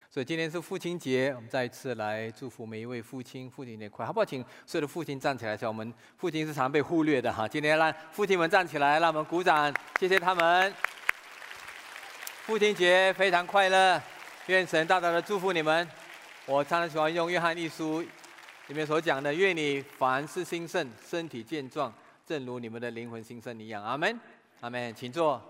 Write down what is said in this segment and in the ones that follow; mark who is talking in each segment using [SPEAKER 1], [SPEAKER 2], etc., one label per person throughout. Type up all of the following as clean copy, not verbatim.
[SPEAKER 1] 所以今天是父亲节，我们再一次来祝福每一位父亲，父亲节快乐，好不好？请所有的父亲站起来，我们父亲是常被忽略的哈，今天让父亲们站起来，让我们鼓掌，谢谢他们。父亲节非常快乐，愿神大大的祝福你们。我常常喜欢用约翰一书里面所讲的，愿你凡事兴盛，身体健壮，正如你们的灵魂兴盛一样。阿们，阿们，请坐。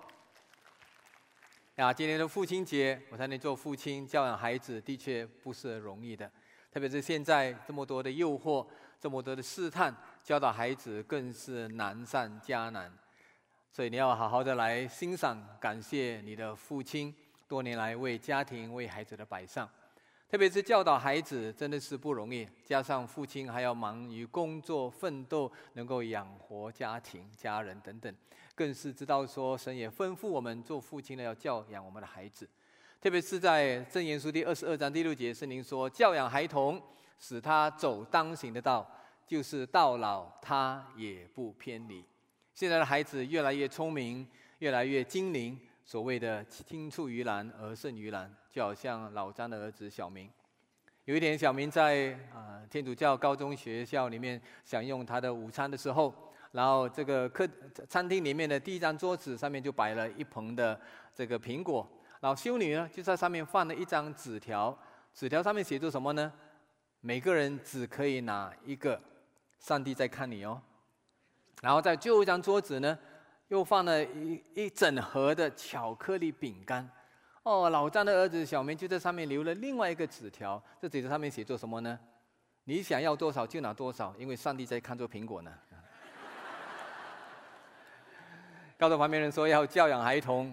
[SPEAKER 1] 今天的父亲节，我才能做父亲，教养孩子的确不是容易的，特别是现在这么多的诱惑，这么多的试探，教导孩子更是难上加难。所以你要好好的来欣赏、感谢你的父亲多年来为家庭、为孩子的摆上。特别是教导孩子真的是不容易，加上父亲还要忙于工作奋斗，能够养活家庭、家人等等，更是知道说神也吩咐我们做父亲的要教养我们的孩子。特别是在箴言书第22章第6节，圣经说：教养孩童，使他走当行的道，就是到老他也不偏离。现在的孩子越来越聪明，越来越精灵，所谓的青出于蓝而胜于蓝，就好像老张的儿子小明。有一天，小明在天主教高中学校里面享用他的午餐的时候，然后这个餐厅里面的第一张桌子上面就摆了一盆的这个苹果，然后修女呢就在上面放了一张纸条，纸条上面写着什么呢？每个人只可以拿一个，上帝在看你哦。然后在最后一张桌子呢，又放了一整盒的巧克力饼干。老张的儿子小明就在上面留了另外一个纸条，这纸条上面写着什么呢？你想要多少就拿多少，因为上帝在看着苹果呢。告诉旁边人说要教养孩童，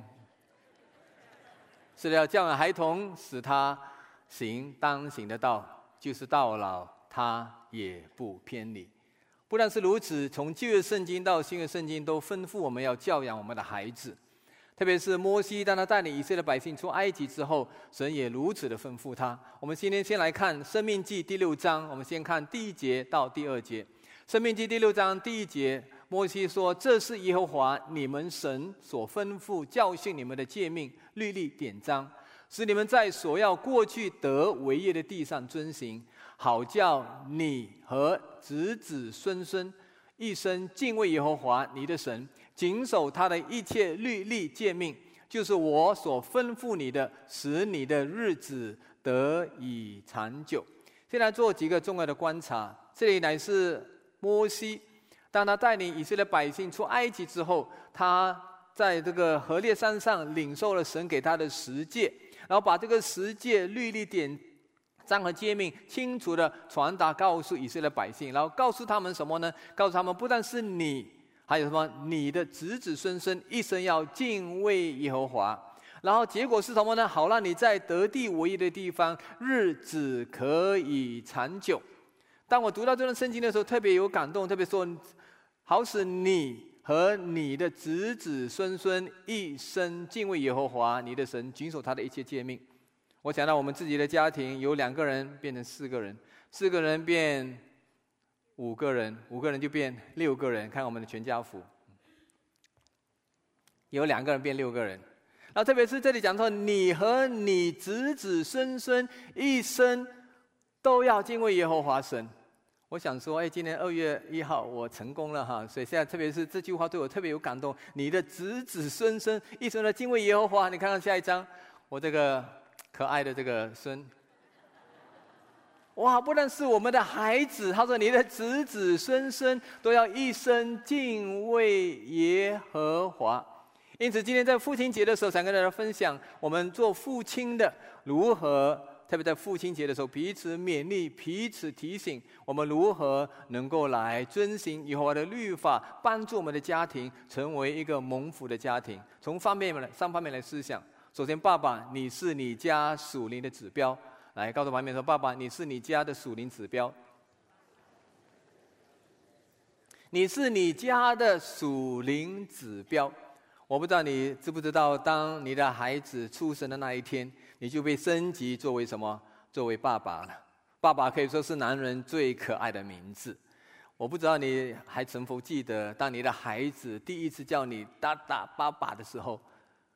[SPEAKER 1] 是要教养孩童，使他行当行的道，就是到老他也不偏离。不但是如此，从旧约圣经到新约圣经都吩咐我们要教养我们的孩子。特别是摩西当他带领以色列百姓出埃及之后，神也如此的吩咐他。我们今天先来看申命记第6章，我们先看第1节到第2节。申命记第6章第1节，摩西说：这是耶和华你们神所吩咐教训你们的诫命、律例、典章，使你们在所要过去得为业的地上遵行，好叫你和子子孙孙一生敬畏耶和华你的神，谨守他的一切律例诫命，就是我所吩咐你的，使你的日子得以长久。现在做几个重要的观察。这里乃是摩西，当他带领以色列百姓出埃及之后，他在这个何烈山上领受了神给他的十诫，然后把这个十诫、律例、典章和诫命清楚的传达告诉以色列百姓，然后告诉他们什么呢？告诉他们不但是你，还有什么？你的子子孙孙一生要敬畏耶和华。然后结果是什么呢？好让你在得地为业的地方，日子可以长久。当我读到这段圣经的时候，特别有感动，特别说，好使你和你的子子孙孙一生敬畏耶和华你的神，谨守他的一切诫命。我想到我们自己的家庭，由2个人变成4个人，4个人变5个人，5个人就变6个人。看我们的全家福，有2个人变6个人。然后特别是这里讲说，你和你子子孙孙一生都要敬畏耶和华神。我想说，今年2月1号我成功了哈，所以现在特别是这句话对我特别有感动。你的子子孙孙一生的敬畏耶和华。你看看下一章，我这个可爱的这个孙，哇！不但是我们的孩子，他说你的子子孙孙都要一生敬畏耶和华。因此，今天在父亲节的时候，想跟大家分享我们做父亲的如何。特别在父亲节的时候，彼此勉励，彼此提醒，我们如何能够来遵行耶和华的律法，帮助我们的家庭成为一个蒙福的家庭。从3方面来思想。首先，爸爸，你是你家属灵的指标。来告诉旁边说，爸爸，你是你家的属灵指标。你是你家的属灵指标。我不知道你知不知道，当你的孩子出生的那一天，你就被升级作为什么？作为爸爸了。爸爸可以说是男人最可爱的名字。我不知道你还否记得，当你的孩子第一次叫你“爸爸”的时候，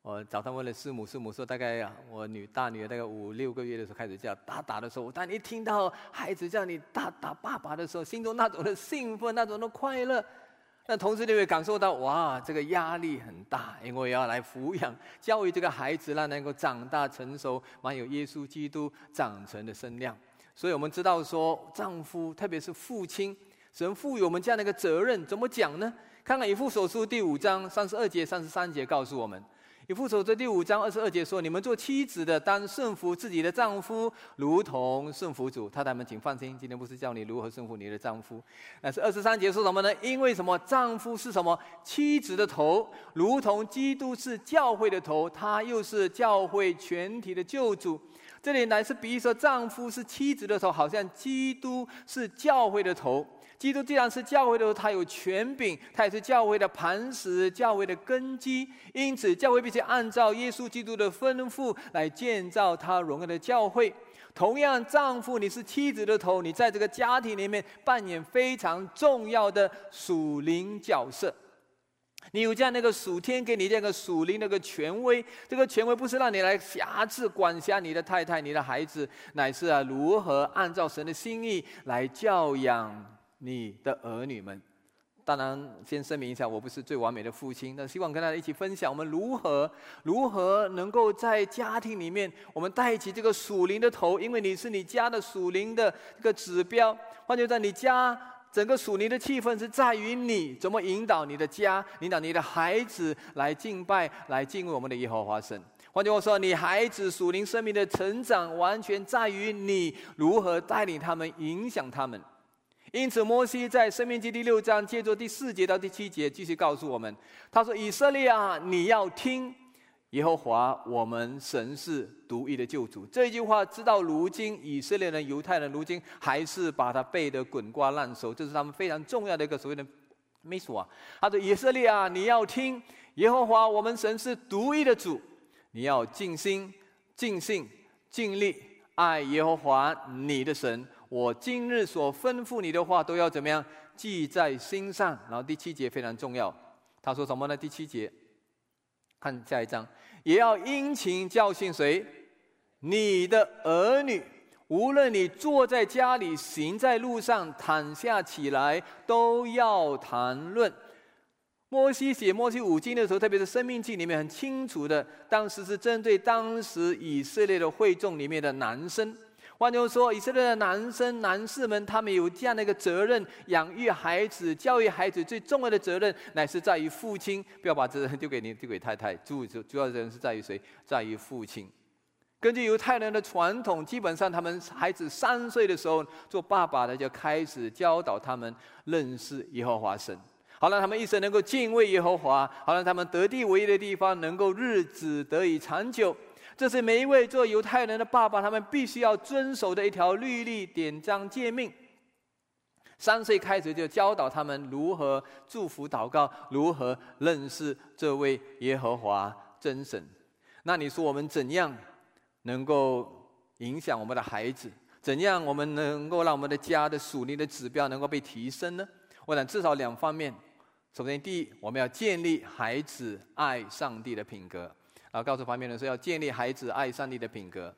[SPEAKER 1] 我早上问了师母，师母说大概我大女儿大概5、6个月的时候开始叫打的时候，当你听到孩子叫你打爸爸的时候，心中那种的兴奋，那种的快乐。但同时你会感受到，哇，这个压力很大，因为要来抚养、教育这个孩子，让能够长大成熟，满有耶稣基督长成的身量。所以我们知道说，丈夫特别是父亲，神赋予我们这样的一个责任，怎么讲呢？看看以弗所书第5章32节、33节告诉我们。以弗所书第5章22节说：“你们做妻子的，当顺服自己的丈夫，如同顺服主。”太太们请放心，今天不是教你如何顺服你的丈夫。但是23节说什么呢？因为什么？丈夫是什么？妻子的头，如同基督是教会的头，他又是教会全体的救主。这里乃是比喻说，丈夫是妻子的头，好像基督是教会的头。基督既然是教会的头，他有权柄，他也是教会的磐石，教会的根基。因此，教会必须按照耶稣基督的吩咐来建造他荣耀的教会。同样，丈夫，你是妻子的头，你在这个家庭里面扮演非常重要的属灵角色。你有这样的一个属天给你这样一个属灵的一个权威，这个权威不是让你来辖制管辖你的太太、你的孩子，乃是如何按照神的心意来教养你的儿女们。当然，先声明一下，我不是最完美的父亲，但希望跟大家一起分享，我们如何能够在家庭里面，我们带起这个属灵的头，因为你是你家的属灵的这个指标。换句话说，你家整个属灵的气氛是在于你怎么引导你的家，引导你的孩子来敬拜、来敬畏我们的耶和华神。换句话说，你孩子属灵生命的成长，完全在于你如何带领他们、影响他们。因此，摩西在申命记第6章，接着第4节到第7节，继续告诉我们，他说：“以色列啊，你要听，耶和华我们神是独一的救主。”这一句话，直到如今，以色列人、犹太人如今还是把它背得滚瓜烂熟，这是他们非常重要的一个所谓的秘书啊。他说：“以色列啊，你要听，耶和华我们神是独一的主，你要尽心、尽性、尽力爱耶和华你的神。我今日所吩咐你的话，都要怎么样记在心上。”然后第7节非常重要，他说什么呢？第7节，看下一章，也要殷勤教训谁？你的儿女，无论你坐在家里，行在路上，躺下起来，都要谈论。摩西写摩西5经的时候，特别是申命记里面很清楚的，当时是针对当时以色列的会众里面的男生。换句话说，以色列的男士们，他们有这样的一个责任，养育孩子、教育孩子，最重要的责任乃是在于父亲，不要把责任丢给太太，主要责任是在于谁？在于父亲。根据犹太人的传统，基本上他们孩子3岁的时候，做爸爸的就开始教导他们认识耶和华神，好让他们一生能够敬畏耶和华，好让他们得地为业的地方能够日子得以长久。这是每一位做犹太人的爸爸，他们必须要遵守的一条律例、典章、诫命。3岁开始就教导他们如何祝福祷告，如何认识这位耶和华真神。那你说我们怎样能够影响我们的孩子？怎样我们能够让我们的家的属灵的指标能够被提升呢？我想至少2方面。首先，第一，我们要建立孩子爱上帝的品格。告诉旁边人说，要建立孩子爱上帝的品格。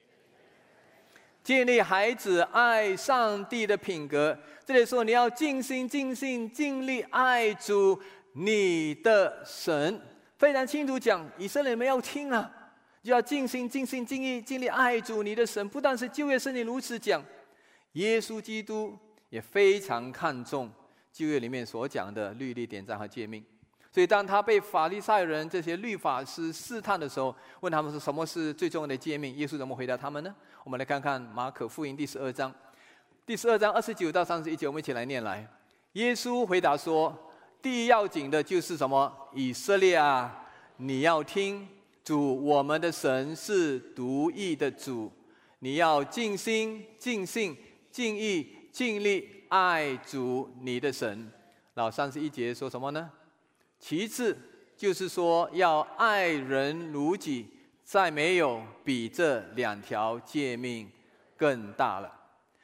[SPEAKER 1] 建立孩子爱上帝的品格，这里说你要尽心、尽性、尽力爱主你的神。非常清楚讲，以色列人要听啊，就要尽心、尽性、尽力爱主你的神。不但是旧约圣经如此讲，耶稣基督也非常看重旧约里面所讲的律例、典章和诫命。所以当他被法利赛人这些律法师试探的时候，问他们说什么是最重要的诫命，耶稣怎么回答他们呢？我们来看看马可福音第12章29到31节，我们一起来念来。耶稣回答说，第一要紧的就是什么？以色列啊，你要听，主我们的神是独一的主，你要尽心、尽性、尽意、尽力爱主你的神。然后31节说什么呢？其次就是说要爱人如己，再没有比这2条诫命更大了。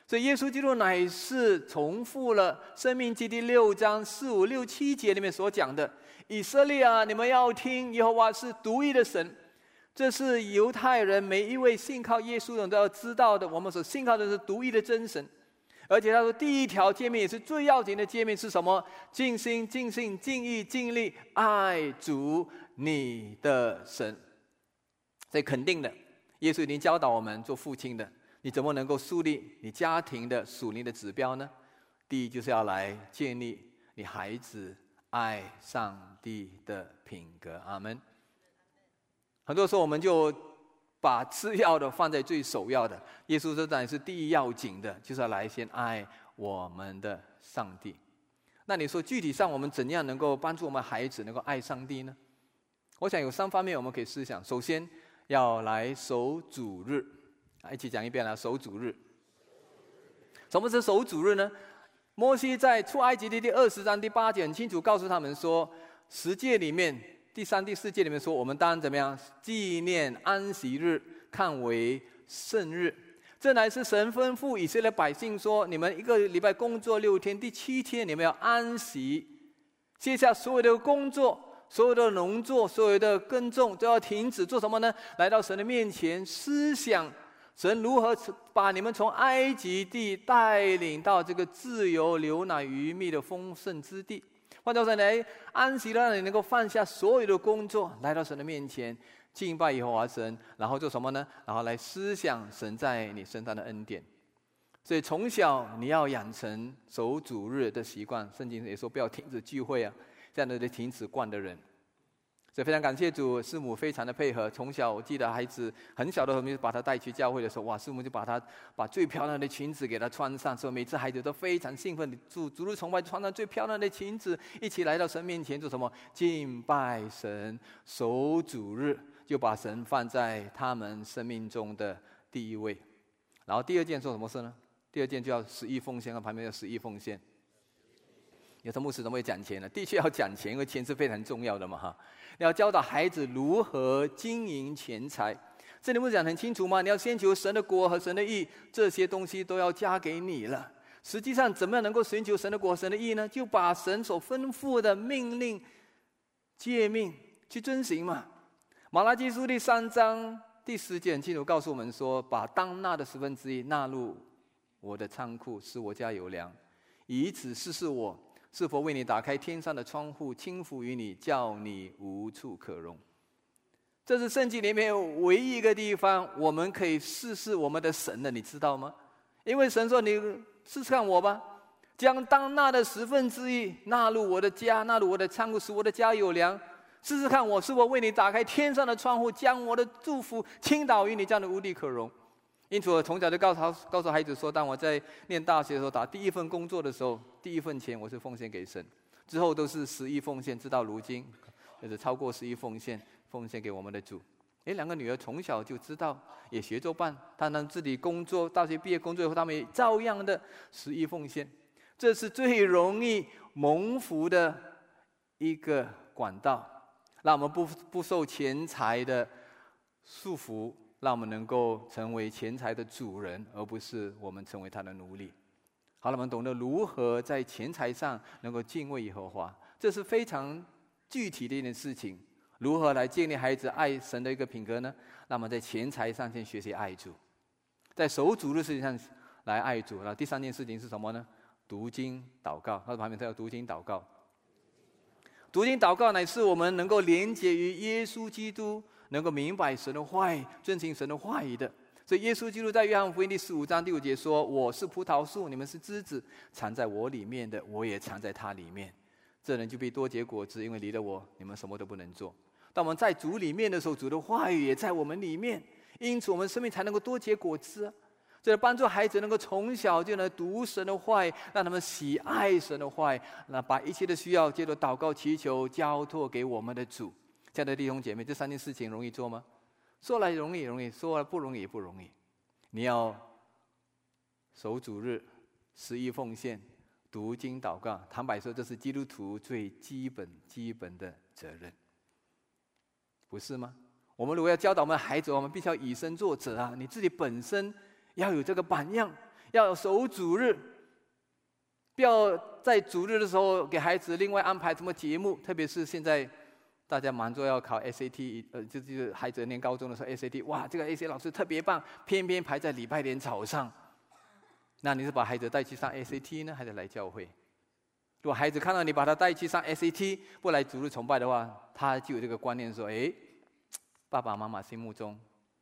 [SPEAKER 1] 所以耶稣基督乃是重复了《申命记》第6章4、5、6、7节里面所讲的：以色列啊，你们要听，耶和华是独一的神。这是犹太人每一位信靠耶稣的人都要知道的，我们所信靠的是独一的真神。而且他说，第一条诫命也是最要紧的诫命是什么？尽心、尽性、尽意、尽力爱主你的神。所以肯定的，耶稣已经教导我们做父亲的，你怎么能够树立你家庭的属灵的指标呢？第一，就是要来建立你孩子爱上帝的品格。阿们。很多时候我们就把次要的放在最首要的，耶稣说当然是第一要紧的，就是要来先爱我们的上帝。那你说具体上我们怎样能够帮助我们孩子能够爱上帝呢？我想有3方面我们可以思想。首先要来守主日，一起讲一遍啦，守主日。什么是守主日呢？摩西在出埃及记第20章第8节很清楚告诉他们说，10诫里面第3、第4诫里面说，我们当然怎么样纪念安息日，看为圣日。这乃是神吩咐以色列百姓说，你们1个礼拜工作6天，第7天你们要安息，接下所有的工作、所有的农作、所有的耕种都要停止，做什么呢？来到神的面前，思想神如何把你们从埃及地带领到这个自由流奶与蜜的丰盛之地。换作神来安息了，让你能够放下所有的工作，来到神的面前敬拜耶和华神，然后做什么呢？然后来思想神在你身上的恩典。所以从小你要养成守主日的习惯。圣经也说不要停止聚会啊，这样的停止惯的人。所以非常感谢主，师母非常的配合。从小我记得孩子很小的时候，我们把他带去教会的时候，哇，师母就把最漂亮的裙子给他穿上，所以每次孩子都非常兴奋，主日崇拜穿上最漂亮的裙子，一起来到神面前做什么？敬拜神，守主日，就把神放在他们生命中的第一位。然后第二件做什么事呢？第二件就要十一奉献，旁边要十一奉献。有的牧师怎么会讲钱呢？的确要讲钱，因为钱是非常重要的嘛哈。你要教导孩子如何经营钱财。这里牧师讲很清楚吗？你要先求神的国和神的义，这些东西都要加给你了。实际上怎么样能够寻求神的国、神的义呢？就把神所吩咐的命令、诫命去遵行嘛。马拉基书第3章第10节很清楚告诉我们说，把当纳的1/10纳入我的仓库，使我家有粮，以此试试我是否为你打开天上的窗户，倾福于你，叫你无处可容。这是圣经里面唯一一个地方我们可以试试我们的神的，你知道吗？因为神说，你试试看我吧，将当纳的1/10纳入我的家，纳入我的仓库，使我的家有粮。试试看我是否为你打开天上的窗户，将我的祝福倾倒于你，这样的无地可容。因此我从小就告诉孩子说，当我在念大学的时候，打第一份工作的时候，第一份钱我是奉献给神，之后都是11奉献，直到如今就是超过11奉献给我们的主。2个女儿从小就知道，也学着办，他们自己工作，大学毕业工作以后，他们也照样的11奉献。这是最容易蒙福的一个管道，让我们不受钱财的束缚，让我们能够成为钱财的主人，而不是我们成为他的奴隶。好了，我们懂得如何在钱财上能够敬畏耶和华，这是非常具体的一件事情。如何来建立孩子爱神的一个品格呢？那么在钱财上先学习爱主，在守主的事情上来爱主。然后第3件事情是什么呢？读经祷告。他旁边他要读经祷告。读经祷告乃是我们能够连结于耶稣基督，能够明白神的话语，遵行神的话语的。所以耶稣基督在约翰福音第15章第5节说，我是葡萄树，你们是枝子，藏在我里面的，我也藏在他里面，这人就必多结果子，因为离了我，你们什么都不能做。当我们在主里面的时候，主的话语也在我们里面，因此我们生命才能够多结果子。这帮助孩子能够从小就能读神的话语，让他们喜爱神的话语，那把一切的需要借着祷告祈求交托给我们的主。亲爱的弟兄姐妹，这3件事情容易做吗？说来容易，说来不容易也不容易。你要守主日、11奉献、读经祷告，坦白说，这是基督徒最基本的责任，不是吗？我们如果要教导我们的孩子，我们必须要以身作则啊！你自己本身要有这个榜样， 要守主日，不要在主日的时候给孩子另外安排什么节目，特别是现在大家忙着要考 SAT， 就是孩子念高中的时候 SAT， 哇，这个 SAT 老师特别棒，偏偏排在礼拜天早上。那你是把孩子带去上 SAT 呢，还是来教会？如果孩子看到你把他带去上 SAT， 不来主日崇拜的话，他就有这个观念说：哎，爸爸妈妈心目中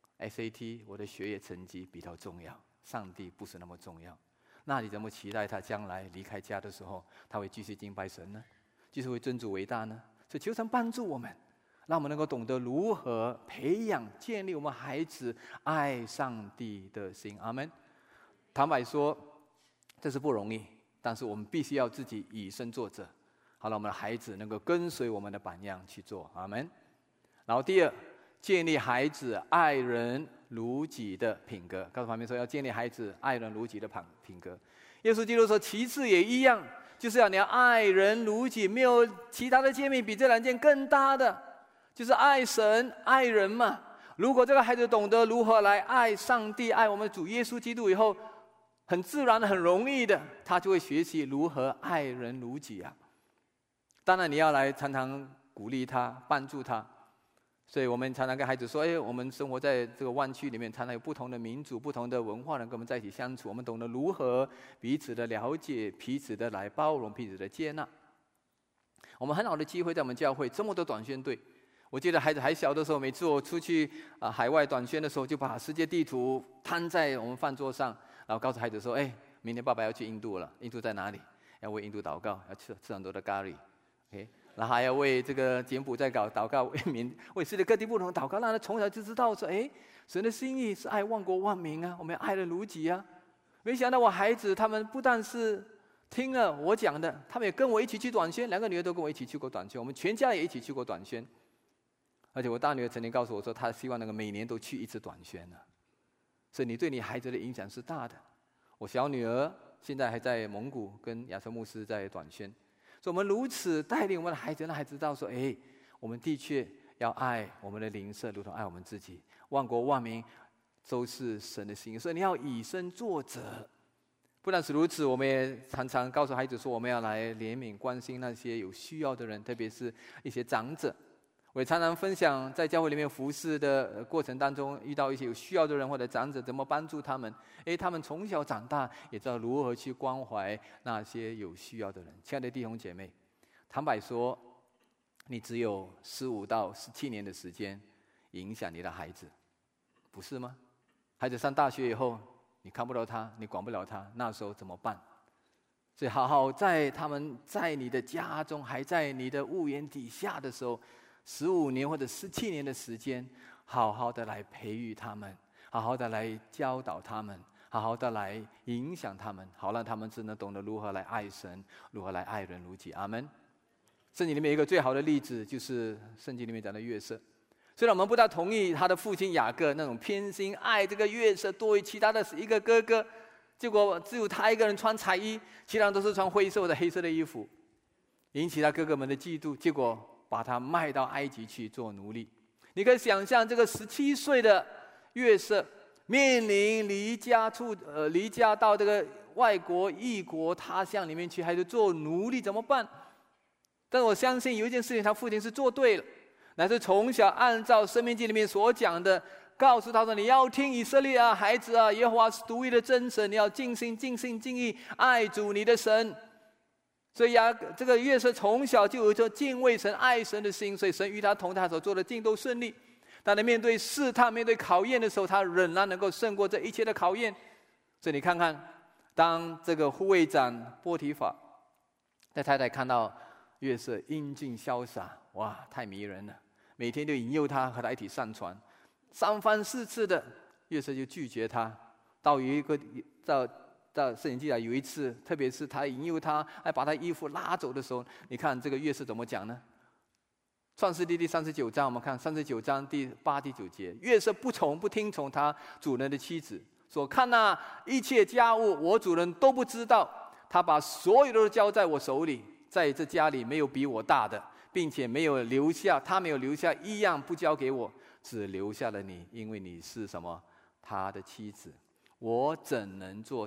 [SPEAKER 1] SAT 我的学业成绩比较重要，上帝不是那么重要。那你怎么期待他将来离开家的时候，他会继续敬拜神呢？继续会尊主为大呢？所以求神帮助我们，让我们能够懂得如何培养、建立我们孩子爱上帝的心。阿们。坦白说，这是不容易，但是我们必须要自己以身作则，好了，我们的孩子能够跟随我们的榜样去做。阿们。然后第二，建立孩子爱人如己的品格。告诉旁边说，要建立孩子爱人如己的品格。耶稣基督说，其次也一样，就是你要爱人如己，没有其他的诫命比这两件更大的，就是爱神爱人嘛。如果这个孩子懂得如何来爱上帝、爱我们的主耶稣基督以后，很自然的、很容易的，他就会学习如何爱人如己啊。当然，你要来常常鼓励他、帮助他。所以我们常常跟孩子说：“哎，我们生活在这个湾区里面，常常有不同的民族、不同的文化人跟我们在一起相处。我们懂得如何彼此的了解、彼此的来包容、彼此的接纳。我们很好的机会在我们教会这么多短宣队。我记得孩子还小的时候，每次我出去海外短宣的时候，就把世界地图摊在我们饭桌上。”然后告诉孩子说：“哎，明天爸爸要去印度了，印度在哪里？要为印度祷告，要吃很多的咖喱 ，OK， 然后还要为这个柬埔寨祷告，为世界各地不同的祷告，让他从小就知道说，哎，神的心意是爱万国万民啊，我们要爱人如己啊。没想到我孩子他们不但是听了我讲的，他们也跟我一起去短宣，2个女儿都跟我一起去过短宣，我们全家也一起去过短宣。而且我大女儿曾经告诉我说，她希望能够每年都去一次短宣呢。所以你对你孩子的影响是大的。我小女儿现在还在蒙古跟亚瑟牧师在短宣，所以我们如此带领我们的孩子，让孩子知道说：哎，我们的确要爱我们的邻舍，如同爱我们自己。万国万民都是神的心意，所以你要以身作则。不但是如此，我们也常常告诉孩子说，我们要来怜悯、关心那些有需要的人，特别是一些长者。我也常常分享在教会里面服事的过程当中，遇到一些有需要的人或者长者，怎么帮助他们。他们从小长大也知道如何去关怀那些有需要的人。亲爱的弟兄姐妹，坦白说，你只有15到17年的时间影响你的孩子，不是吗？孩子上大学以后，你看不到他，你管不了他，那时候怎么办？所以好好在他们在你的家中，还在你的屋檐底下的时候，15年或者17年的时间，好好的来培育他们，好好的来教导他们，好好的来影响他们，好让他们真的懂得如何来爱神，如何来爱人如己。阿们。圣经里面有一个最好的例子，就是圣经里面讲的约瑟。虽然我们不大同意他的父亲雅各那种偏心爱这个约瑟多于其他的一个哥哥，结果只有他一个人穿彩衣，其他人都是穿灰色或者黑色的衣服，引起他哥哥们的嫉妒，结果把他卖到埃及去做奴隶。你可以想象，这个17岁的约瑟面临离家到这个外国异国他乡里面去，还是做奴隶，怎么办？但是我相信有一件事情，他父亲是做对了，乃是从小按照《申命记》里面所讲的，告诉他说：“你要听以色列啊，孩子啊，耶和华是独一的真神，你要尽心、尽性、尽意爱主你的神。”所以这个约瑟从小就有着敬畏神、爱神的心，所以神与他同在，所做的尽都顺利。当他面对试探、面对考验的时候，他仍然能够胜过这一切的考验。所以你看看，当这个护卫长波提法的太太看到约瑟英俊潇洒，哇，太迷人了，每天就引诱他和他一起上船，3番4次的，约瑟就拒绝他。到圣经记载有一次，特别是他引诱他，还把他衣服拉走的时候，你看这个约瑟怎么讲呢？创世记第39章，我们看39章第8、第9节，约瑟不听从他主人的妻子，说：“看哪，一切家务我主人都不知道，他把所有的都交在我手里，在这家里没有比我大的，并且没有留下一样不交给我，只留下了你，因为你是什么？他的妻子。我怎能做这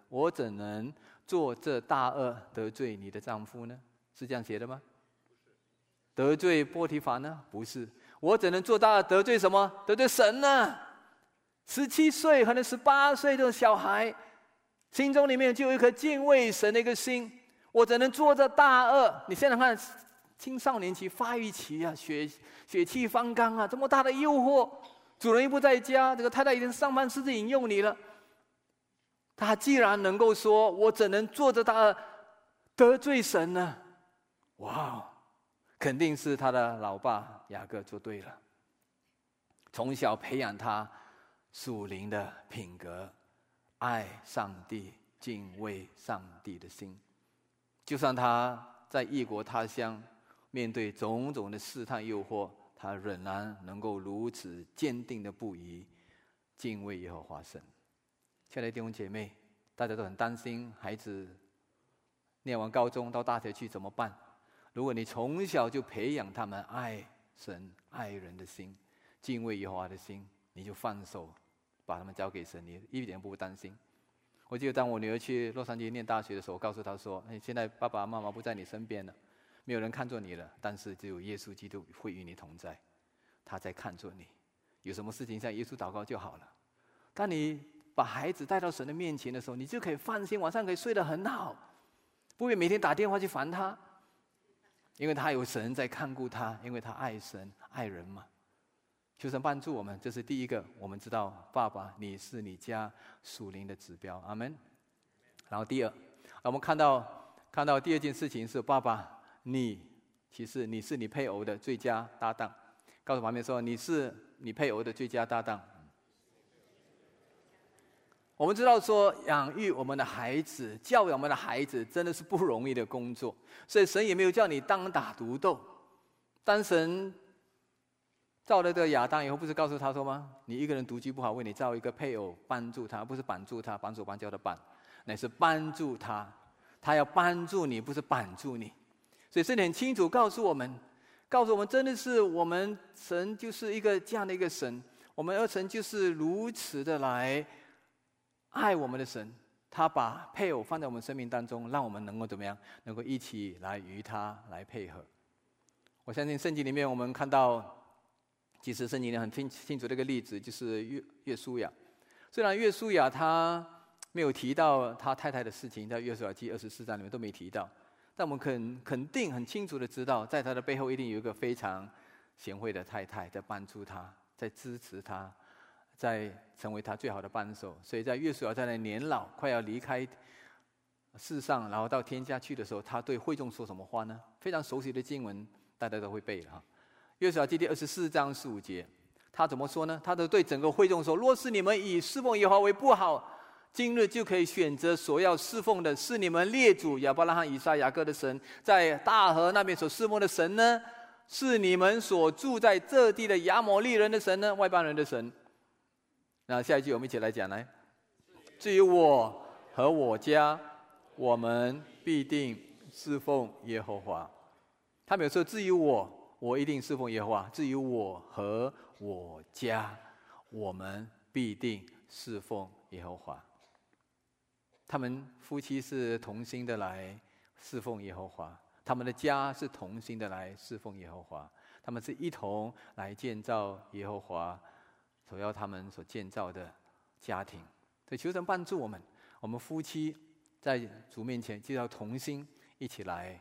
[SPEAKER 1] 我怎能做这大恶得罪你的丈夫呢？是这样写的吗？得罪波提乏呢？不是。我怎能做大恶得罪什么？得罪神呢？17岁可能18岁这种小孩，心中里面就有一颗敬畏神的一个心。我怎能做这大恶？你现在看青少年期、发育期啊，血气方刚啊，这么大的诱惑，主人又不在家，这个太太已经上班，私自引诱你了。他既然能够说，我怎能做这大恶得罪神呢？哇，肯定是他的老爸雅各做对了，从小培养他属灵的品格，爱上帝、敬畏上帝的心。就算他在异国他乡，面对种种的试探诱惑，他仍然能够如此坚定的不移，敬畏耶和华神。亲爱的弟兄姐妹，大家都很担心孩子念完高中到大学去怎么办？如果你从小就培养他们爱神、爱人的心，敬畏耶和华的心，你就放手把他们交给神，你一点不担心。我记得当我女儿去洛杉矶念大学的时候，我告诉她说：“现在爸爸妈妈不在你身边了，没有人看着你了，但是只有耶稣基督会与你同在，他在看着你。有什么事情向耶稣祷告就好了。当你把孩子带到神的面前的时候，你就可以放心，晚上可以睡得很好，不会每天打电话去烦他，因为他有神在看顾他，因为他爱神爱人嘛。求神帮助我们，这是第一个，我们知道爸爸你是你家属灵的指标，阿们。然后第二，我们看到第二件事情是，爸爸其实你是你配偶的最佳搭档。告诉旁边说，你是你配偶的最佳搭档。我们知道说，养育我们的孩子、教养我们的孩子，真的是不容易的工作。所以神也没有叫你单打独斗。当神造了这个亚当以后，不是告诉他说吗？你一个人独居不好，为你造一个配偶帮助他，不是绑住他，绑手绑脚的绑，乃是帮助他。他要帮助你，不是绑住你。所以圣经很清楚告诉我们，真的是我们神就是一个这样的一个神，我们而神就是如此的来爱我们的神。他把配偶放在我们生命当中，让我们能够怎么样？能够一起来与他来配合。我相信圣经里面我们看到，其实圣经里很清楚的一个例子，就是约书亚。虽然约书亚他没有提到他太太的事情，在约书亚记24章里面都没提到，但我们肯定很清楚的知道，在他的背后一定有一个非常贤惠的太太在帮助他，在支持他，在成为他最好的帮手。所以在约书亚在那年老快要离开世上，然后到天家去的时候，他对会众说什么话呢？非常熟悉的经文，大家都会背了。约书亚记第24章15节，他怎么说呢？他都对整个会众说：若是你们以侍奉耶和华为不好，今日就可以选择所要侍奉的是你们列祖亚伯拉罕、以撒、雅各的神，在大河那边所侍奉的神呢，是你们所住在这地的亚摩利人的神呢，外邦人的神。那下一句我们一起来讲来。至于我和我家，我们必定侍奉耶和华。他没有说至于我一定侍奉耶和华，至于我和我家，我们必定侍奉耶和华。他们夫妻是同心的来侍奉耶和华，他们的家是同心的来侍奉耶和华，他们是一同来建造耶和华所要他们所建造的家庭。所以求神帮助我们，我们夫妻在主面前就要同心一起来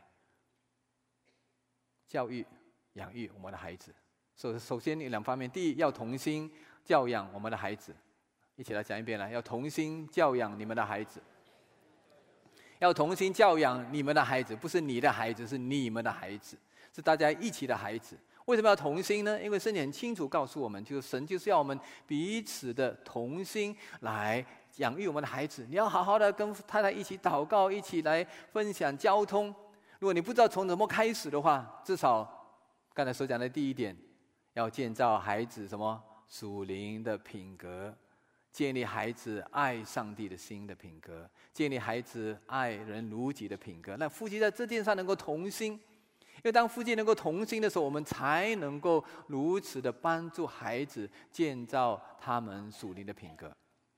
[SPEAKER 1] 教育养育我们的孩子。首先有两方面，第一要同心教养我们的孩子，一起来讲一遍来，要同心教养你们的孩子，要同心教养你们的孩子，不是你的孩子，是你们的孩子，是大家一起的孩子。为什么要同心呢？因为圣经很清楚告诉我们，就是神就是要我们彼此的同心来养育我们的孩子。你要好好的跟太太一起祷告，一起来分享交通。如果你不知道从怎么开始的话，至少刚才所讲的第一点，要建造孩子什么属灵的品格，建立孩子爱上帝的心的品格，建立孩子爱人如己的品格。那夫妻在这件上能够同心，因为当夫妻能够同心的时候，我们才能够如此的帮助孩子建造他们属灵的品格。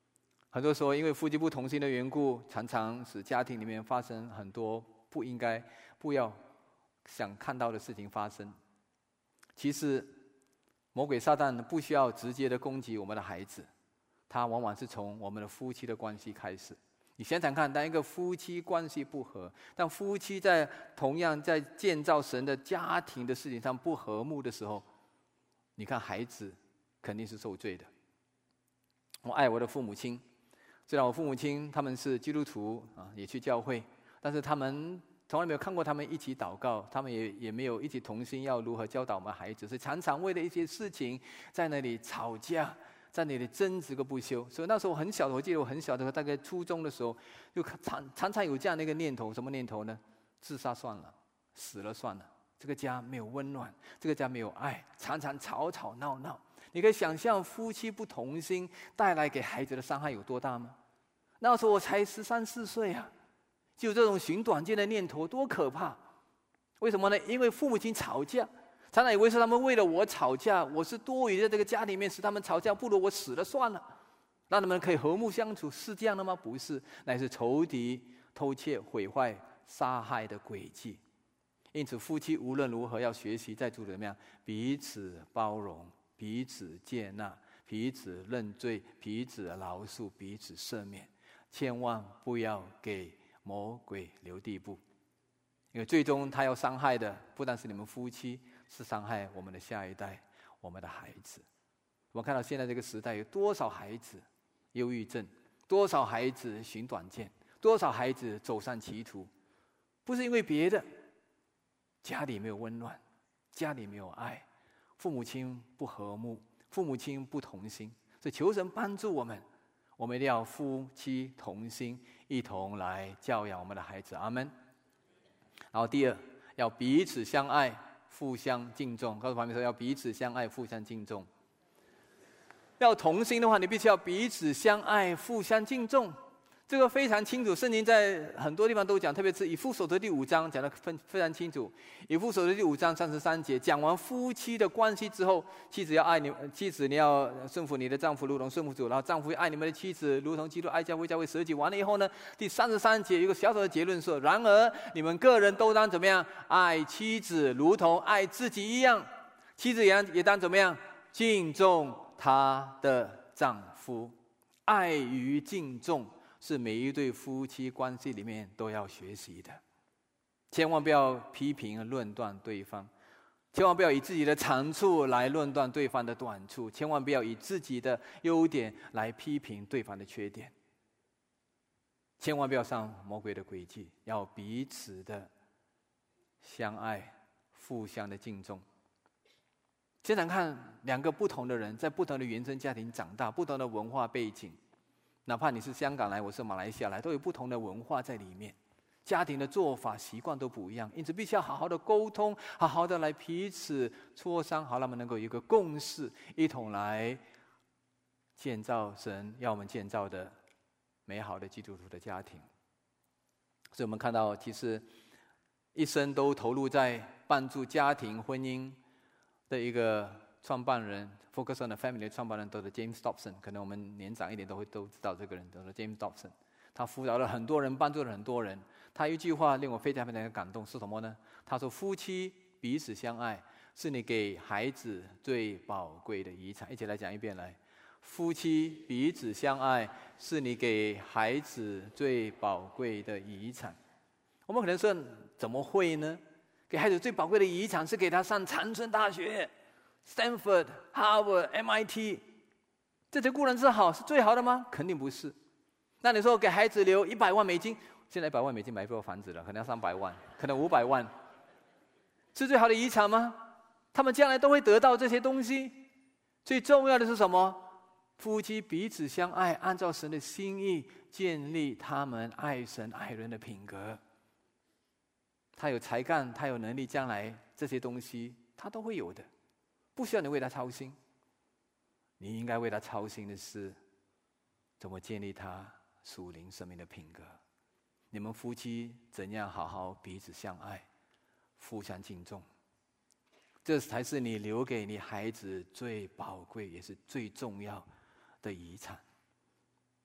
[SPEAKER 1] 很多时候因为夫妻不同心的缘故，常常使家庭里面发生很多不应该、不要想看到的事情发生。其实魔鬼撒旦不需要直接的攻击我们的孩子，他往往是从我们的夫妻的关系开始。你想想看，当一个夫妻关系不和，当夫妻同样在建造神的家庭的事情上不和睦的时候，你看孩子肯定是受罪的。我爱我的父母亲，虽然我父母亲他们是基督徒也去教会，但是他们从来没有看过他们一起祷告，他们也没有一起同心要如何教导我们孩子，所以常常为了一些事情在那里吵架，在那里争执个不休。所以那时候我很小的，我记得我很小的时候，大概初中的时候，就常常有这样的一个念头，什么念头呢？自杀算了，死了算了，这个家没有温暖，这个家没有爱，常常吵吵闹闹。你可以想象夫妻不同心带来给孩子的伤害有多大吗？那时候我才13、14岁啊，就有这种寻短见的念头，多可怕！为什么呢？因为父母亲吵架，常常以为是他们为了我吵架，我是多余在这个家里面使他们吵架，不如我死了算了，让他们可以和睦相处，是这样的吗？不是，乃是仇敌、偷窃、毁坏、杀害的诡计。因此，夫妻无论如何要学习在主里怎么样，彼此包容，彼此接纳，彼此认罪，彼此饶恕，彼此赦免，千万不要给魔鬼留地步，因为最终他要伤害的不但是你们夫妻，是伤害我们的下一代，我们的孩子。我们看到现在这个时代有多少孩子忧郁症，多少孩子寻短见，多少孩子走上歧途，不是因为别的，家里没有温暖，家里没有爱，父母亲不和睦，父母亲不同心。所以求神帮助我们，我们一定要夫妻同心，一同来教养我们的孩子。阿们。然后第二，要彼此相爱，互相敬重。告诉旁边说，要彼此相爱，互相敬重。要同心的话，你必须要彼此相爱，互相敬重。这个非常清楚，圣经在很多地方都讲，特别是以弗所书第5章讲得非常清楚。以弗所书第5章33节讲完夫妻的关系之后，妻子你要顺服你的丈夫，如同顺服主，然后丈夫爱你们的妻子，如同基督爱教会，教会舍己。完了以后呢，第33节有一个小小的结论说：然而你们个人都当怎么样？爱妻子如同爱自己一样，妻子也当怎么样？敬重她的丈夫。爱与敬重是每一对夫妻关系里面都要学习的。千万不要批评论断对方，千万不要以自己的长处来论断对方的短处，千万不要以自己的优点来批评对方的缺点，千万不要上魔鬼的诡计，要彼此的相爱，互相的敬重。想想看，两个不同的人在不同的原生家庭长大，不同的文化背景，哪怕你是香港来，我是马来西亚来，都有不同的文化在里面，家庭的做法习惯都不一样，因此必须要好好的沟通，好好的来彼此磋商，好让我们能够有一个共识，一同来建造神要我们建造的美好的基督徒的家庭。所以我们看到，其实一生都投入在帮助家庭婚姻的一个创办人 ，Focus on the Family 的创办人，都是 James Dobson。可能我们年长一点都知道这个人，都是 James Dobson。他辅导了很多人，帮助了很多人。他一句话令我非常非常的感动，是什么呢？他说：“夫妻彼此相爱，是你给孩子最宝贵的遗产。”一起来讲一遍来。夫妻彼此相爱，是你给孩子最宝贵的遗产。我们可能说，怎么会呢？给孩子最宝贵的遗产是给他上常春大学、Stanford、Harvard、MIT， 这些固然是好，是最好的吗？肯定不是。那你说给孩子留100万美金，现在100万美金买不到房子了，可能要300万，可能500万，是最好的遗产吗？他们将来都会得到这些东西。最重要的是什么？夫妻彼此相爱，按照神的心意建立他们爱神爱人的品格。他有才干，他有能力，将来这些东西他都会有的，不需要你为他操心。你应该为他操心的是，怎么建立他属灵生命的品格。你们夫妻怎样好好彼此相爱，互相敬重，这才是你留给你孩子最宝贵也是最重要的遗产。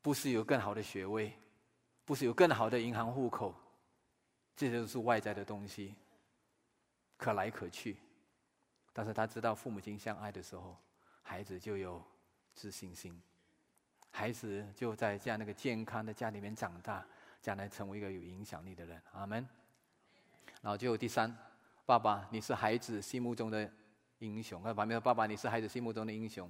[SPEAKER 1] 不是有更好的学位，不是有更好的银行户口，这些都是外在的东西，可来可去。但是他知道父母亲相爱的时候，孩子就有自信心，孩子就在这样那个健康的家里面长大，将来成为一个有影响力的人。阿们。然后最后第三，爸爸，你是孩子心目中的英雄。旁边说，爸爸，你是孩子心目中的英雄。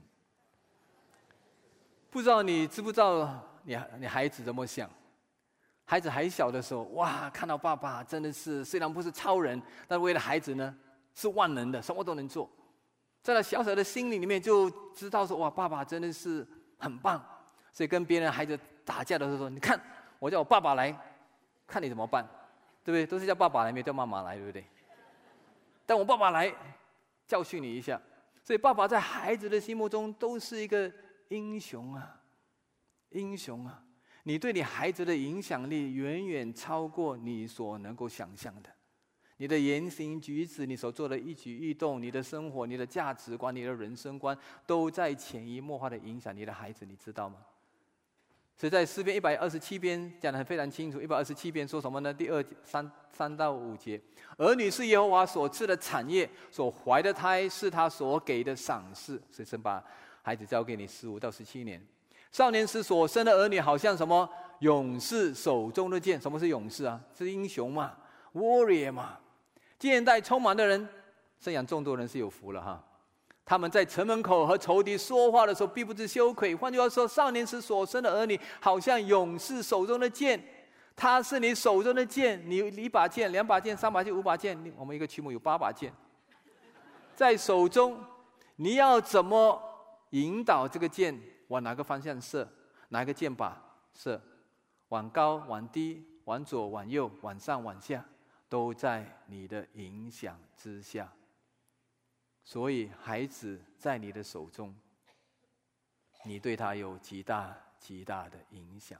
[SPEAKER 1] 不知道你知不知道你孩子怎么想？孩子还小的时候，哇，看到爸爸真的是虽然不是超人，但为了孩子呢是万能的，什么都能做。在他小小的心里面就知道说，哇，爸爸真的是很棒。所以跟别人孩子打架的时候说，你看我叫我爸爸来，看你怎么办，对不对？都是叫爸爸来，没有叫妈妈来，对不对？但我爸爸来教训你一下。所以爸爸在孩子的心目中都是一个英雄啊，英雄啊！你对你孩子的影响力远远超过你所能够想象的。你的言行举止，你所做的一举一动，你的生活，你的价值观，你的人生观，都在潜移默化的影响你的孩子，你知道吗？所以在诗篇127篇讲得非常清楚。127篇说什么呢？第3到5节，儿女是耶和华所赐的产业，所怀的胎是他所给的赏赐。所以神把孩子交给你15到17年。少年时所生的儿女，好像什么勇士手中的剑。什么是勇士啊？是英雄嘛， warrior 嘛。箭袋充满的人，生养众多人是有福了哈。他们在城门口和仇敌说话的时候，必不知羞愧。换句话说，少年时所生的儿女，好像勇士手中的剑。他是你手中的剑，你1把剑、2把剑、3把剑、5把剑，我们一个曲目有8把剑，在手中，你要怎么引导这个剑往哪个方向射？哪个箭靶射？往高、往低、往左、往右、往上、往下，都在你的影响之下。所以孩子在你的手中，你对他有极大极大的影响。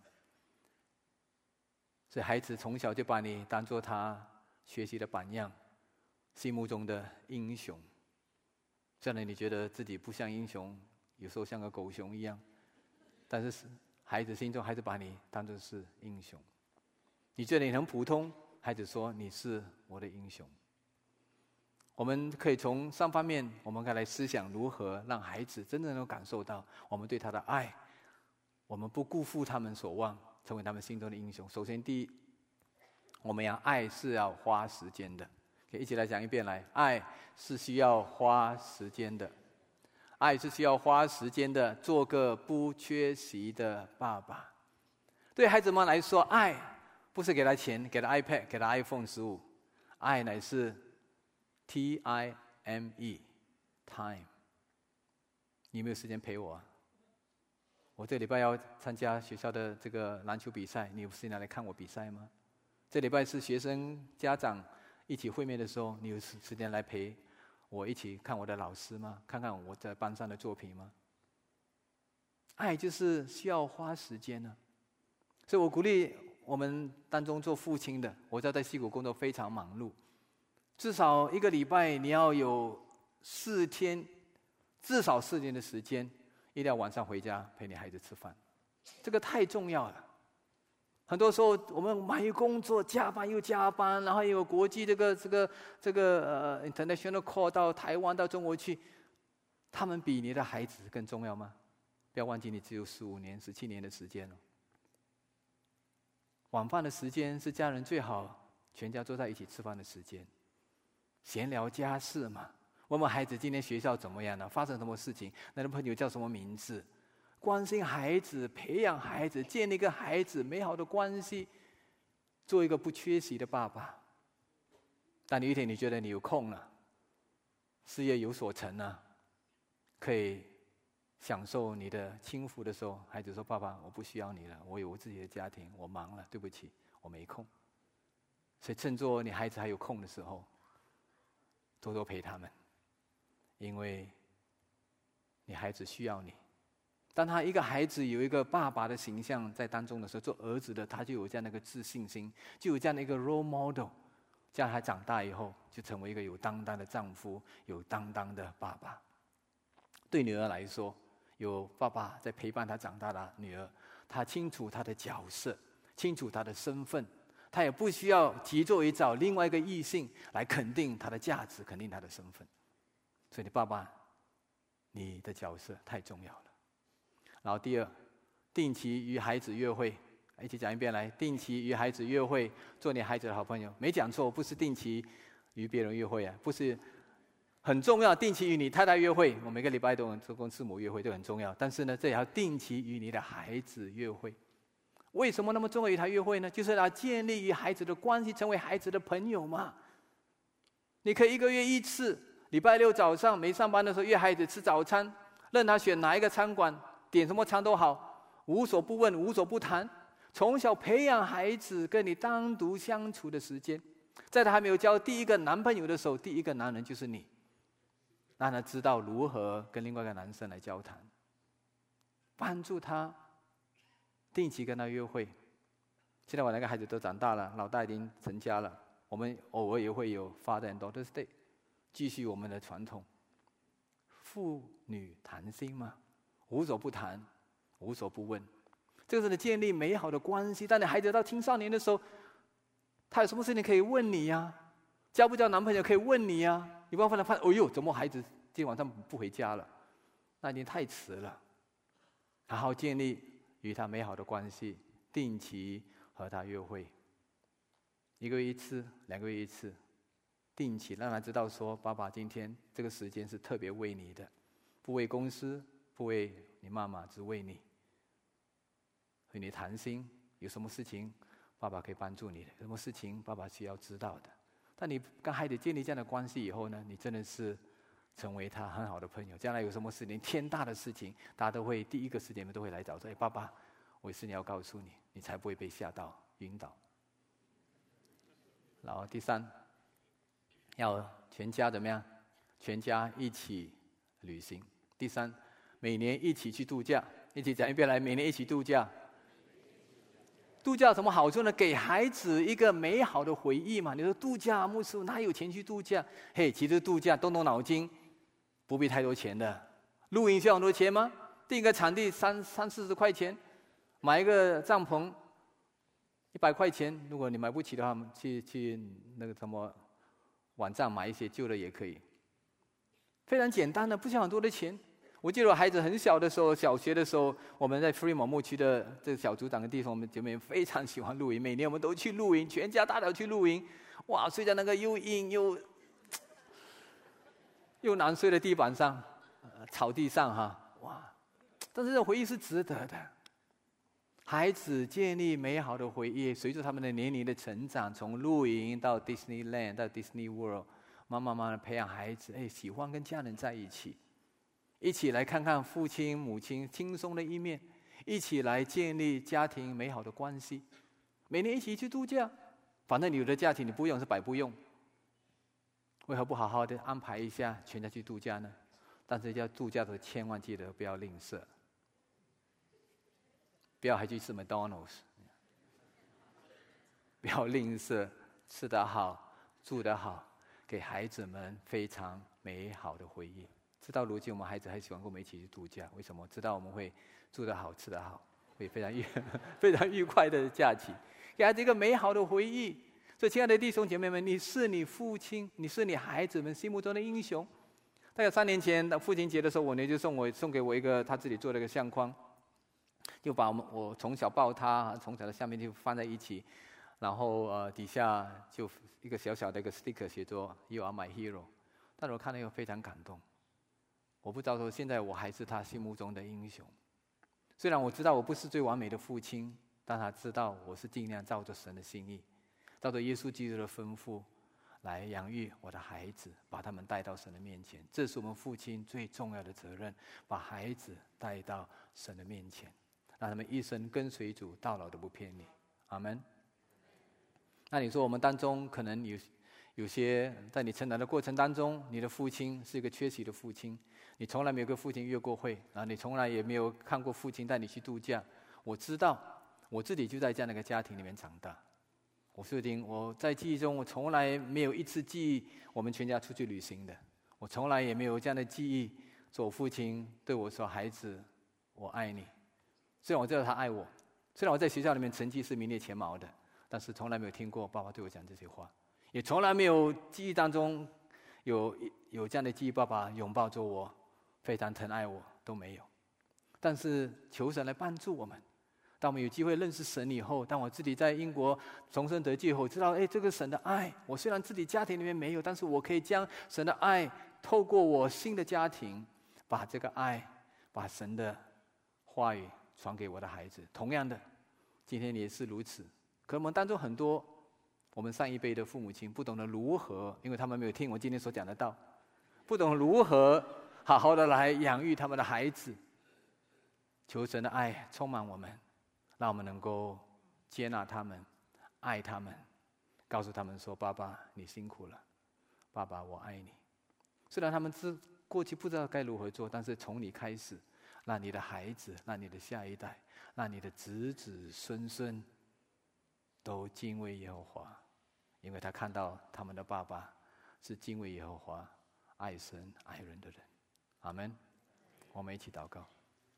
[SPEAKER 1] 所以孩子从小就把你当作他学习的榜样，心目中的英雄。虽然你觉得自己不像英雄，有时候像个狗熊一样，但是孩子心中还是把你当作是英雄。你觉得你很普通，孩子说你是我的英雄。我们可以从3方面，我们可以来思想如何让孩子真正能够感受到我们对他的爱，我们不辜负他们所望，成为他们心中的英雄。首先，第一，我们爱是要花时间的。可以一起来讲一遍来，爱是需要花时间的，爱是需要花时间的，做个不缺席的爸爸。对孩子们来说，爱不是给他钱，给他 iPad， 给他 iPhone 15，爱乃是time time。你有没有时间陪我啊？我这礼拜要参加学校的这个篮球比赛，你有时间来看我比赛吗？这礼拜是学生家长一起会面的时候，你有时间来陪我一起看我的老师吗？看看我在班上的作品吗？爱就是需要花时间呢。所以我鼓励我们当中做父亲的，我知道在矽谷工作非常忙碌，至少1个礼拜你要有4天，至少4天的时间，一定要晚上回家陪你孩子吃饭，这个太重要了。很多时候我们忙于工作，加班又加班，然后又有国际这个international call 到台湾到中国去，他们比你的孩子更重要吗？不要忘记，你只有15年、17年的时间了。晚饭的时间是家人最好全家坐在一起吃饭的时间，闲聊家事嘛。问问孩子今天学校怎么样了，发生什么事情，那个朋友叫什么名字，关心孩子，培养孩子，建立跟孩子美好的关系，做一个不缺席的爸爸。当有一天你觉得你有空了，事业有所成了，可以享受你的轻浮的时候，孩子说：“爸爸，我不需要你了，我有我自己的家庭，我忙了，对不起，我没空。”所以趁着你孩子还有空的时候，多多陪他们，因为你孩子需要你。当他一个孩子有一个爸爸的形象在当中的时候，做儿子的他就有这样的一个自信心，就有这样的一个 role model， 这样他长大以后就成为一个有担当的丈夫，有担当的爸爸。对女儿来说，有爸爸在陪伴她长大的女儿， 他清楚他的角色，清楚他的身份，他也不需要急着于找另外一个异性来肯定他的价值，肯定他的身份。所以你爸爸，你的角色太重要了。然后第二，定期与孩子约会，一起讲一遍来。定期与孩子约会，做你孩子的好朋友。没讲错，不是定期与别人约会啊，不是很重要。定期与你太太约会，我每个礼拜都跟师母约会，都很重要。但是呢，这也要定期与你的孩子约会。为什么那么重要与他约会呢？就是要建立与孩子的关系，成为孩子的朋友嘛。你可以1个月1次，礼拜6早上没上班的时候约孩子吃早餐，任他选哪一个餐馆，点什么餐都好，无所不问，无所不谈。从小培养孩子跟你单独相处的时间，在他还没有交第一个男朋友的时候，第一个男人就是你，让他知道如何跟另外一个男生来交谈，帮助他定期跟他约会。现在我2个孩子都长大了，老大已经成家了，我们偶尔也会有 Father and Daughter's Day， 继续我们的传统，父女谈心嘛，无所不谈，无所不问。这个是建立美好的关系。当你孩子到青少年的时候，他有什么事情可以问你呀？交不交男朋友可以问你呀？你不要发现，哎呦，怎么孩子今天晚上不回家了？那已经太迟了。好好建立与他美好的关系，定期和他约会，1个月1次，2个月1次，定期让他知道说，爸爸今天这个时间是特别为你的，不为公司，不为你妈妈，只为你。和你谈心，有什么事情爸爸可以帮助你的，有什么事情爸爸需要知道的。但你跟孩子建立这样的关系以后呢，你真的是成为他很好的朋友。将来有什么事情，天大的事情，大家都会第一个时间都会来找说，爸爸，我有事情要告诉你，你才不会被吓到晕倒。然后第3，要全家怎么样？全家一起旅行。第3，每年一起去度假。一起讲一遍来，每年一起度假。度假有什么好处呢？给孩子一个美好的回忆嘛。你说度假，牧师哪有钱去度假？嘿，其实度假动动脑筋，不必太多钱的。露营需要很多钱吗？订一个场地30-40块钱，买一个帐篷100块钱。如果你买不起的话，去那个什么网站买一些旧的也可以。非常简单的，不需要很多的钱。我记得我孩子很小的时候，小学的时候，我们在 Fremont 牧区的这个小组长的地方，我们姐妹非常喜欢露营，每年我们都去露营，全家大小去露营。哇，睡在那个又硬又难睡的地板上，草地上哈，哇！但是这回忆是值得的。孩子建立美好的回忆，随着他们的年龄的成长，从露营到 Disneyland 到 Disney World， 慢慢的培养孩子，喜欢跟家人在一起。一起来看看父亲母亲轻松的一面，一起来建立家庭美好的关系。每年一起去度假，反正你有的假期你不用是白不用，为何不好好的安排一下全家去度假呢？但是要度假的千万记得不要吝啬，不要还去吃 McDonald's， 不要吝啬，吃得好住得好，给孩子们非常美好的回忆。直到如今，我们孩子还喜欢跟我们一起去度假，为什么？知道我们会住得好吃得好，会非常愉快的假期，给孩子一个美好的回忆。所以亲爱的弟兄姐妹们，你是你父亲，你是你孩子们心目中的英雄。大概3年前的父亲节的时候，我女就送给我一个他自己做的一个相框，就把我从小抱他，从小的下面就放在一起，然后底下就一个小小的一个 sticker 写作 You are my hero。 但是我看了以后非常感动。我不知道说现在我还是他心目中的英雄。虽然我知道我不是最完美的父亲，但他知道我是尽量照着神的心意，照着耶稣基督的吩咐来养育我的孩子，把他们带到神的面前。这是我们父亲最重要的责任，把孩子带到神的面前，让他们一生跟随主，到老都不偏离。阿们。那你说我们当中可能有些在你成长的过程当中，你的父亲是一个缺席的父亲，你从来没有跟父亲约过会，然后你从来也没有看过父亲带你去度假。我知道，我自己就在这样的一个家庭里面长大。我在记忆中，我从来没有一次记忆我们全家出去旅行的，我从来也没有这样的记忆，说我父亲对我说：“孩子，我爱你。”虽然我知道他爱我， 虽然我在学校里面成绩是名列前茅的，但是从来没有听过爸爸对我讲这些话，也从来没有记忆当中有这样的记忆，爸爸拥抱着我，非常疼爱我，都没有。但是求神来帮助我们，当我们有机会认识神以后，当我自己在英国重生得救以后，知道这个神的爱，我虽然自己家庭里面没有，但是我可以将神的爱透过我新的家庭，把这个爱，把神的话语传给我的孩子。同样的，今天也是如此。可能我们当中很多我们上一辈的父母亲不懂得如何，因为他们没有听我今天所讲的道，不懂如何好好的来养育他们的孩子。求神的爱充满我们，让我们能够接纳他们，爱他们，告诉他们说：爸爸你辛苦了，爸爸我爱你。虽然他们过去不知道该如何做，但是从你开始，让你的孩子，让你的下一代，让你的子子孙孙都敬畏耶和华，因为他看到他们的爸爸是敬畏耶和华、爱神爱人的人。阿们。我们一起祷告。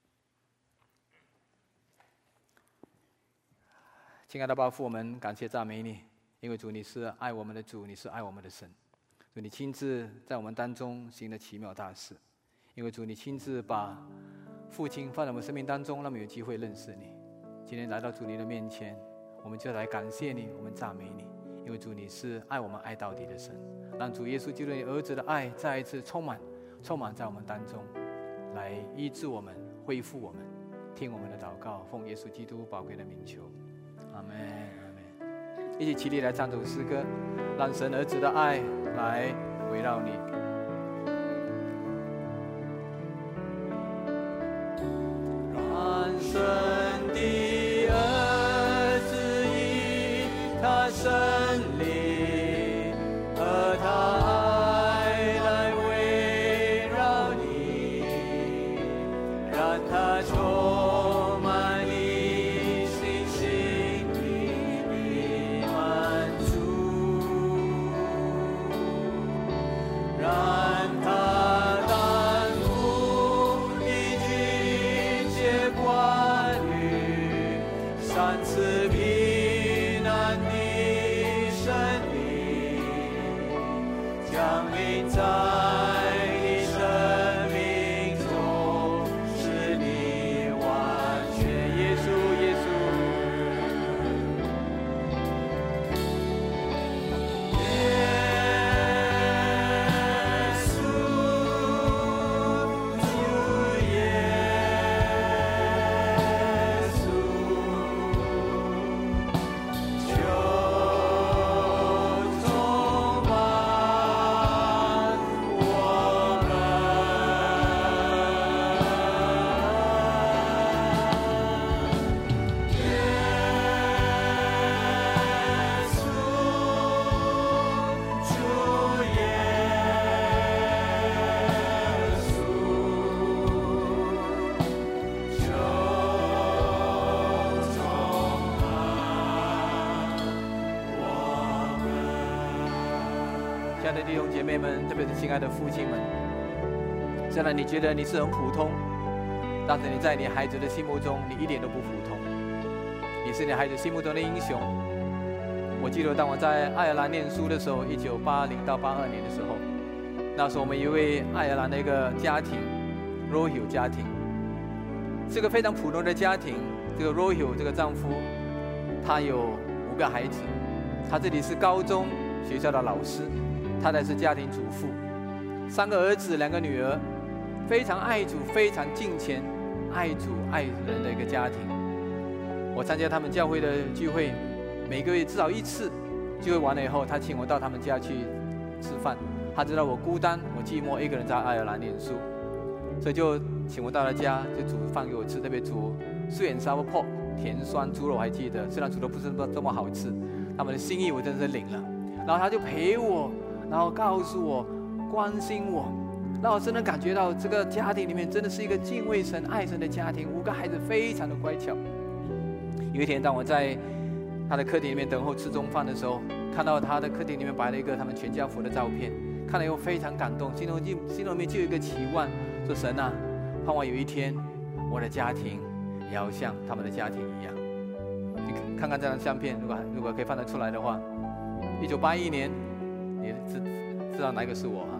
[SPEAKER 1] 亲爱的爸父，我们感谢赞美你，因为主你是爱我们的主，你是爱我们的神。主你亲自在我们当中行了奇妙大事，因为主你亲自把父亲放在我们生命当中，让我们有机会认识你。今天来到主你的面前，我们就来感谢你，我们赞美你，因为主你是爱我们爱到底的神。让主耶稣基督你儿子的爱再一次充满在我们当中，来医治我们，恢复我们，听我们的祷告，奉耶稣基督宝贵的名求。阿们，阿们。一起起立来唱首诗歌，让神儿子的爱来围绕你。让神的儿子以他生灵和他爱来围绕你，让他充满你心心的满足，让他担负你军节冠羽，赏赐平安的生命，降临在你生命中，使你完全。耶稣，耶稣，亲爱的弟兄姐妹们，特别是亲爱的父亲们，虽然你觉得你是很普通，但是你在你孩子的心目中，你一点都不普通，你是你孩子心目中的英雄。我记得当我在爱尔兰念书的时候，1980到82年的时候，那时候我们一位爱尔兰的一个家庭 ，Rohil 家庭，是个非常普通的家庭。这个 Rohil 这个丈夫，他有5个孩子，他这里是高中学校的老师。太太是家庭主妇，3个儿子2个女儿，非常爱主，非常敬虔，爱主爱人的一个家庭。我参加他们教会的聚会，每个月至少1次。聚会完了以后，他请我到他们家去吃饭。他知道我孤单，我寂寞，一个人在爱尔兰念书，所以就请我到他家，就煮饭给我吃，特别煮sweet and sour pork 甜酸猪肉，还记得，虽然煮的不是这么好吃，他们的心意我真是领了。然后他就陪我，然后告诉我，关心我，让我真的感觉到这个家庭里面真的是一个敬畏神、爱神的家庭。5个孩子非常的乖巧。有一天，当我在他的客厅里面等候吃中饭的时候，看到他的客厅里面摆了一个他们全家福的照片，看了以后非常感动，心里面就有一个期望，说神啊，盼望有一天我的家庭也要像他们的家庭一样。 看看这张相片，如果可以放得出来的话，1981年，你知道哪一个是我啊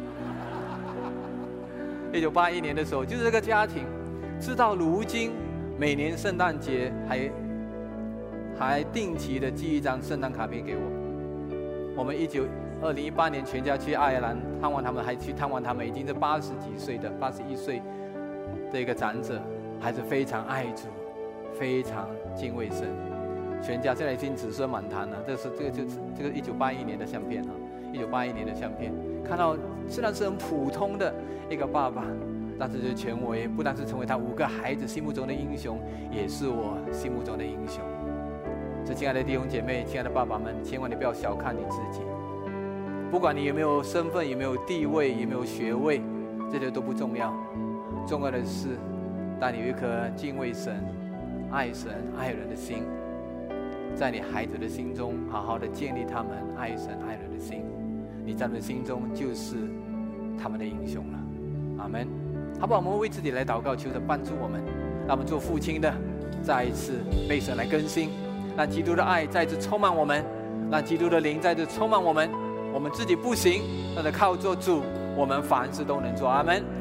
[SPEAKER 1] ？1981年的时候，就是这个家庭，直到如今，每年圣诞节还定期的寄一张圣诞卡片给我。我们2018年全家去爱尔兰探望他们，还去探望他们已经是81岁的一个长者，还是非常爱主，非常敬畏神。全家现在已经子孙满堂了。这个1981年的相片啊，1981年的相片，看到虽然是很普通的一个爸爸，但是就权威，不但是成为他5个孩子心目中的英雄，也是我心目中的英雄。所以亲爱的弟兄姐妹，亲爱的爸爸们，千万你不要小看你自己。不管你有没有身份，有没有地位，有没有学位，这些都不重要。重要的是，当你有一颗敬畏神、爱神、爱人的心，在你孩子的心中好好的建立他们爱神爱人的心，你在他们心中就是他们的英雄了。阿们。好不好？我们为自己来祷告，求神帮助我们，让我们做父亲的再一次被神来更新，让基督的爱再一次充满我们，让基督的灵再一次充满我们。我们自己不行，但是靠做主，我们凡事都能做。阿们。